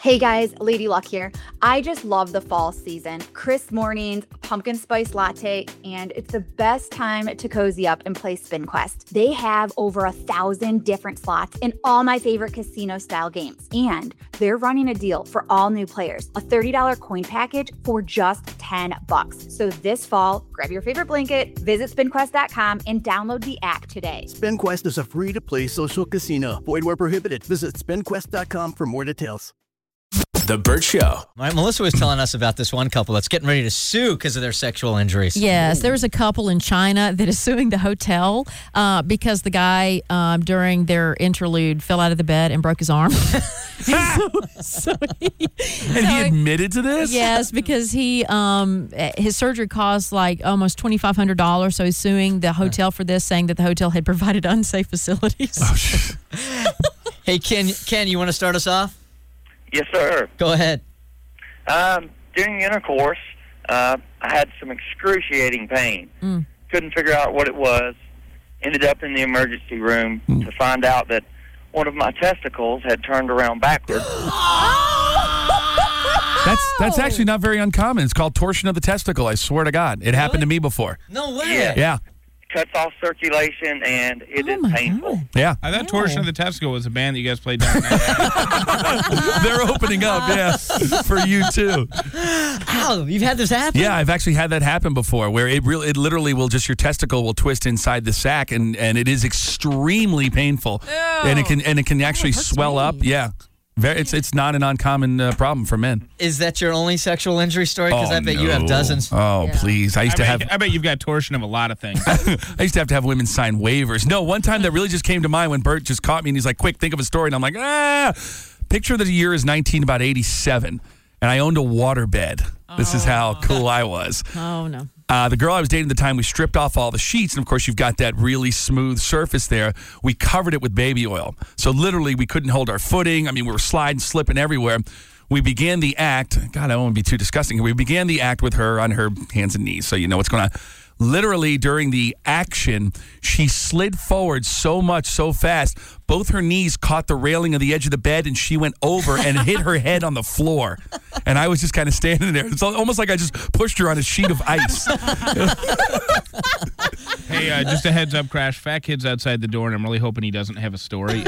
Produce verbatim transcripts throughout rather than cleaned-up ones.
Hey guys, Lady Luck here. I just love the fall season. Crisp mornings, pumpkin spice latte, and it's the best time to cozy up and play Spin Quest. They have over a thousand different slots in all my favorite casino style games. And they're running a deal for all new players, a thirty dollars coin package for just ten bucks. So this fall, grab your favorite blanket, visit spin quest dot com and download the app today. Spin Quest is a free-to-play social casino. Void where prohibited. Visit spin quest dot com for more details. The Burt Show. All right, Melissa was telling us about this one couple that's getting ready to sue because of their sexual injuries. Yes, there's a couple in China that is suing the hotel uh, because the guy um, during their interlude fell out of the bed and broke his arm. so, so he, and so he admitted to this? Yes, because he um, his surgery cost like almost twenty-five hundred dollars, so he's suing the hotel for this, saying that the hotel had provided unsafe facilities. Oh, hey, Ken, Ken, you want to start us off? Yes, sir. Go ahead. Um, during intercourse, uh, I had some excruciating pain. Mm. Couldn't figure out what it was. Ended up in the emergency room mm. to find out that one of my testicles had turned around backwards. That's that's actually not very uncommon. It's called torsion of the testicle. I swear to God. It happened to me before. No way. Yeah. Yeah. Cuts off circulation, and it Oh, is my painful. God. Yeah. I thought Torsion of the Testicle was a band that you guys played down there. They're opening up, yeah, for you too. Ow, you've had this happen? Yeah, I've actually had that happen before, where it really, it literally will just your testicle will twist inside the sac, and, and it is extremely painful, Ew. and it can and it can actually hurts swell me. up. Yeah, Very, it's it's not an uncommon uh, problem for men. Is that your only sexual injury story? Because Oh, I bet no. you have dozens. Oh, Yeah. please! I I used to bet, have. I bet you've got torsion of a lot of things. I used to have to have women sign waivers. No, one time that really just came to mind when Bert just caught me and he's like, quick, think of a story. And I'm like, ah, picture that the year is nineteen, about eighty-seven. And I owned a waterbed. This is how cool I was. Oh, no. Uh, the girl I was dating at the time, we stripped off all the sheets. And of course, you've got that really smooth surface there. We covered it with baby oil. So literally, we couldn't hold our footing. I mean, we were sliding, slipping everywhere. We began the act. God, I don't want to be too disgusting. We began the act with her on her hands and knees. So you know what's going on. Literally, during the action, she slid forward so much, so fast, both her knees caught the railing of the edge of the bed, and she went over and hit her head on the floor. And I was just kind of standing there. It's almost like I just pushed her on a sheet of ice. Hey, uh, just a heads up, Crash. Fat Kid's outside the door, and I'm really hoping he doesn't have a story.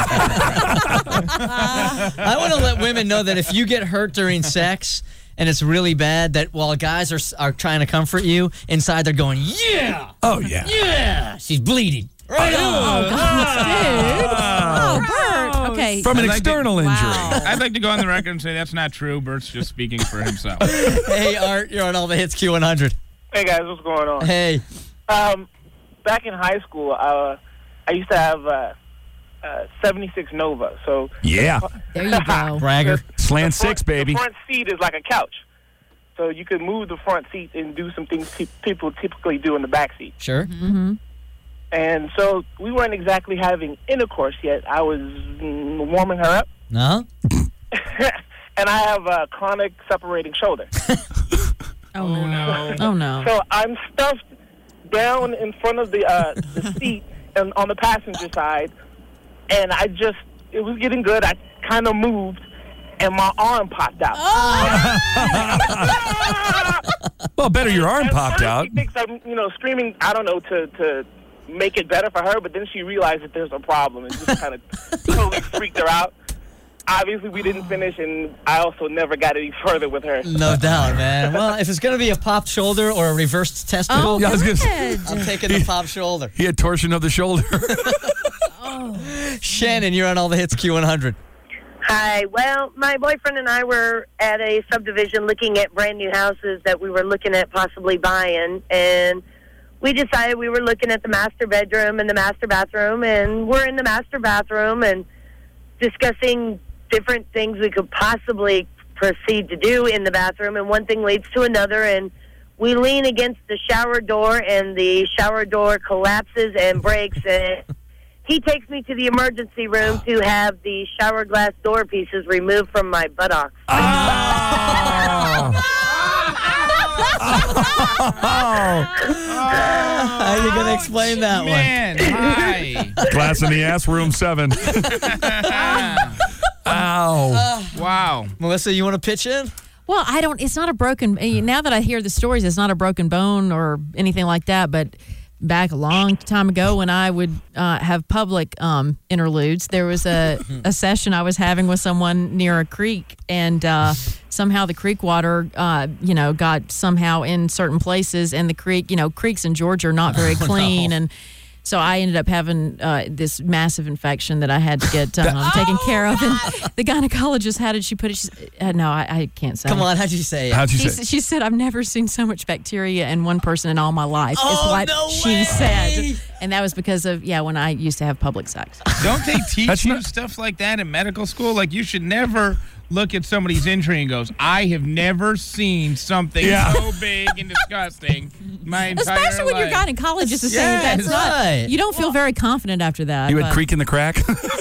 I want to let women know that if you get hurt during sex and it's really bad, that while guys are are trying to comfort you, inside they're going, yeah! Oh, yeah. Yeah! She's bleeding. Right on! Oh, gosh, dude. Oh, Bert. Okay. From an I'd like to- external injury. Wow. I'd like to go on the record and say that's not true. Bert's just speaking for himself. Hey, Art, you're on all the hits Q one hundred. Hey, guys, what's going on? Hey. Um, back in high school, uh, I used to have uh, uh, seventy-six Nova. So Yeah. There you go. Bragger. Slant the front, six, baby. The front seat is like a couch. So you could move the front seat and do some things pe- people typically do in the back seat. Sure. Mm-hmm. And so we weren't exactly having intercourse yet. I was mm, warming her up. No? And I have a chronic separating shoulder. Oh, no. Oh, no. So I'm stuffed down in front of the uh, the seat and on the passenger side, and I just, it was getting good. I kind of moved, and my arm popped out. Well, better your arm At popped first out. She thinks I'm, you know, screaming, I don't know, to, to make it better for her, but then she realized that there's a problem and just kind of totally freaked her out. Obviously, we didn't finish, and I also never got any further with her. No doubt, man. Well, if it's going to be a popped shoulder or a reversed testicle, Oh, Yeah, I was gonna good. say- I'm taking the popped shoulder. He had torsion of the shoulder. Shannon, you're on all the hits Q one hundred. Hi. Well, my boyfriend and I were at a subdivision looking at brand new houses that we were looking at possibly buying, and we decided we were looking at the master bedroom and the master bathroom, and we're in the master bathroom and discussing different things we could possibly proceed to do in the bathroom, and one thing leads to another, and we lean against the shower door, and the shower door collapses and breaks, and he takes me to the emergency room to have the shower glass door pieces removed from my buttocks. Oh. How are you going to explain that Man, hi. Glass in the ass, room seven. Ow. Wow. Wow. Melissa, you want to pitch in? Well, I don't. It's not a broken. Now that I hear the stories, it's not a broken bone or anything like that. But back a long time ago, when I would uh, have public um, interludes, there was a, a session I was having with someone near a creek, and uh, somehow the creek water, uh, you know, got somehow in certain places, and the creek, you know, creeks in Georgia are not very Oh, clean, no. and so I ended up having uh, this massive infection that I had to get um, taken care of. And the gynecologist, how did she put it? She, uh, no, I, I can't say. Come on, how'd you say it? How'd you She, say? s- she said, I've never seen so much bacteria in one person in all my life. Oh, is what no she way. said. And that was because of, yeah, when I used to have public sex. Don't they teach That's you not- stuff like that in medical school? Like, you should never look at somebody's injury and goes, I have never seen something Yeah. so big and disgusting my entire Especially when your life. gynecologist is saying Yes. that's not. Right. You don't feel very confident after that. You had but- creek in the crack?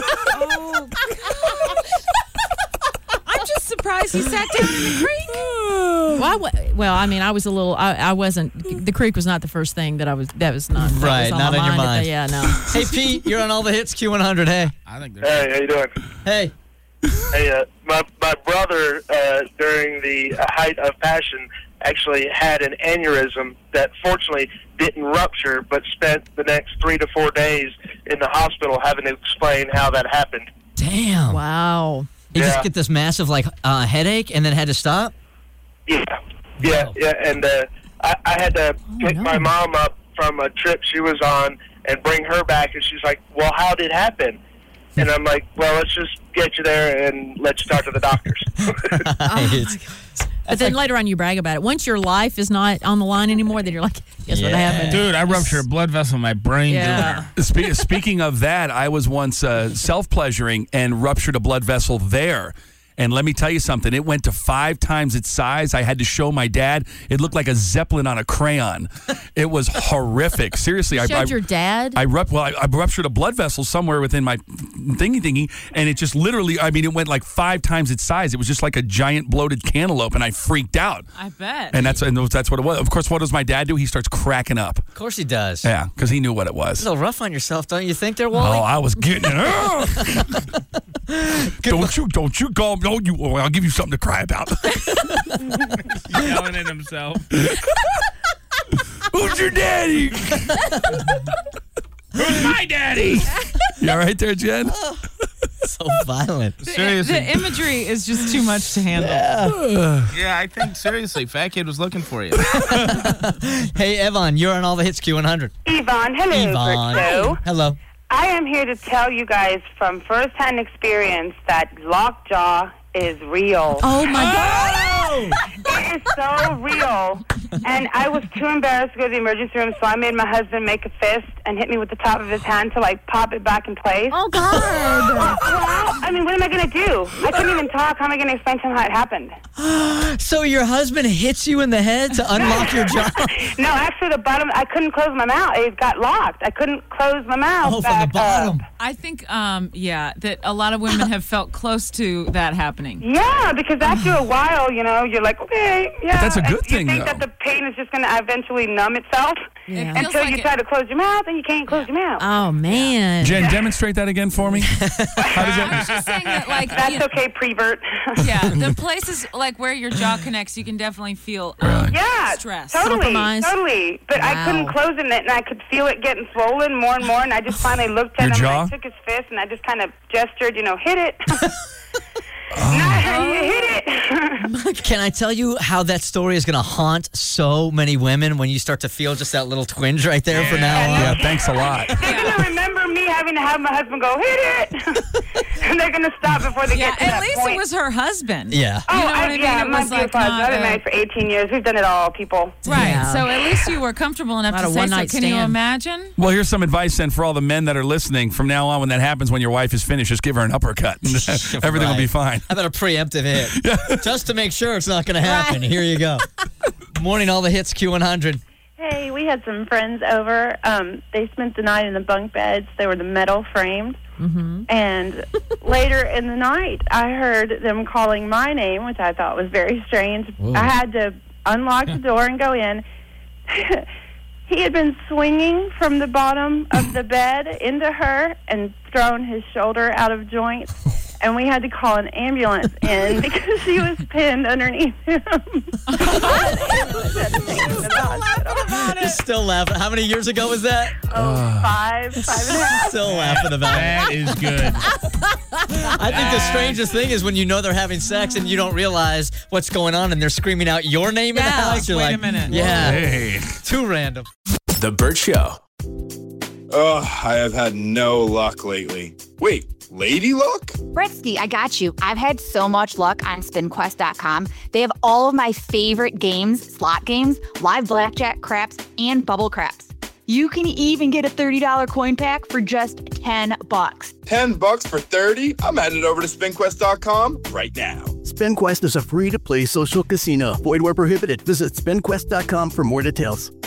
I'm just surprised he sat down in the creek. Well, I, wa- well, I mean, I was a little. I, I wasn't. The creek was not the first thing that I was. That was not. that Right, was on not my on your at the- mind. yeah, no. Hey, Pete, you're on all the hits Q one hundred. Hey. I think they're Hey, how you doing? Hey. Hey, uh, my my brother uh, during the height of passion actually had an aneurysm that fortunately didn't rupture, but spent the next three to four days in the hospital having to explain how that happened. Damn. Wow. You just Yeah. get this massive like uh, headache and then had to stop? Yeah, yeah, yeah. And uh, I, I had to pick no. my mom up from a trip she was on and bring her back, and she's like, "Well, how did it happen?" And I'm like, "Well, let's just get you there and let you talk to the doctors." Right. But then later on, you brag about it. Once your life is not on the line anymore, then you're like, guess what Yeah. happened? Dude, I ruptured a blood vessel in my brain. Yeah. Spe- speaking of that, I was once uh, self-pleasuring and ruptured a blood vessel there. And let me tell you something. It went to five times its size. I had to show my dad. It looked like a Zeppelin on a crayon. It was horrific. Seriously. I, Showed I, your dad? I, rupt- well, I, I ruptured a blood vessel somewhere within my thingy thingy, and it just literally, I mean, it went like five times its size. It was just like a giant bloated cantaloupe, and I freaked out. I bet. And that's and that's what it was. Of course, what does my dad do? He starts cracking up. Of course he does. Yeah, because he knew what it It's was. a little rough on yourself, don't you think there, Oh, Wally? I was getting it. don't you, don't you go, don't you, oh, I'll give you something to cry about. Yelling at himself. Who's your daddy? Who's my daddy? You all right there, Jen? So violent. Seriously. The imagery is just too much to handle. Yeah, I think, seriously, Fat Kid was looking for you. Hey, Evan, you're on all the hits Q one hundred. Yvonne, hello, Yvonne. Berto. Hello. I am here to tell you guys from first-hand experience that lockjaw is real. Oh, my God. It is so real. And I was too embarrassed to go to the emergency room, so I made my husband make a fist and hit me with the top of his hand to, like, pop it back in place. Oh, God. Well, I mean, what am I going to do? I couldn't even talk. How am I going to explain to him how it happened? So your husband hits you in the head to unlock your jaw? No, actually, the bottom, I couldn't close my mouth. It got locked. I couldn't close my mouth Oh, from the back bottom. up. I think, um, yeah, that a lot of women have felt close to that happening. Yeah, because after a while, you know, you're like, okay, yeah. that's a good and thing, You think though. that the pain is just going to eventually numb itself Yeah. Feels until like you it- try to close your mouth, and you can't close your mouth. Oh, man. Jen, demonstrate that again for me. How does I that? was just saying that, like, That's you know, okay, prevert. yeah, the places like where your jaw connects, you can definitely feel um, Yeah, stress. totally, Compromise. totally. But I Wow. couldn't close it, and I could feel it getting swollen more and more. And I just finally looked at Your him, jaw? and I took his fist, and I just kind of gestured, you know, hit it. Nah, you hit it. Can I tell you how that story is going to haunt so many women when you start to feel just that little twinge right there from now on? Yeah, thanks a lot. They're gonna remember me having to have my husband go hit it, and they're gonna stop before they Yeah, get to at that least point. it was her husband. Yeah. Oh, You know what I, I mean? yeah, It my was like beautiful husband. not I've been a- married for eighteen years. We've done it all, people. Right. Yeah. So at least you were comfortable enough Not to a say so. one-night Can you stand. imagine? Well, here's some advice then for all the men that are listening. From now on, when that happens, when your wife is finished, just give her an uppercut. Everything will be fine. How about a preemptive hit? Just to make sure it's not going to happen. Here you go. Morning, all the hits Q one hundred. Hey, we had some friends over. Um, they spent the night in the bunk beds. They were the metal framed. Mm-hmm. And later in the night, I heard them calling my name, which I thought was very strange. Whoa. I had to unlock the door and go in. He had been swinging from the bottom of the bed into her and thrown his shoulder out of joint. and we had to call an ambulance in because he was pinned underneath him. You're still laughing. How many years ago was that? Oh, five, five and a half. Still laughing about it. That is good. I think the strangest thing is when you know they're having sex and you don't realize what's going on and they're screaming out your name in the Yeah, house. like, You're wait like, a minute. yeah, Hey. too random. The Burt Show. Ugh, I have had no luck lately. Wait, lady luck? Bretsky, I got you. I've had so much luck on spin quest dot com. They have all of my favorite games, slot games, live blackjack, craps, and bubble craps. You can even get a thirty dollars coin pack for just ten bucks. ten bucks for thirty? I'm headed over to spin quest dot com right now. SpinQuest is a free-to-play social casino. Void where prohibited. Visit spin quest dot com for more details.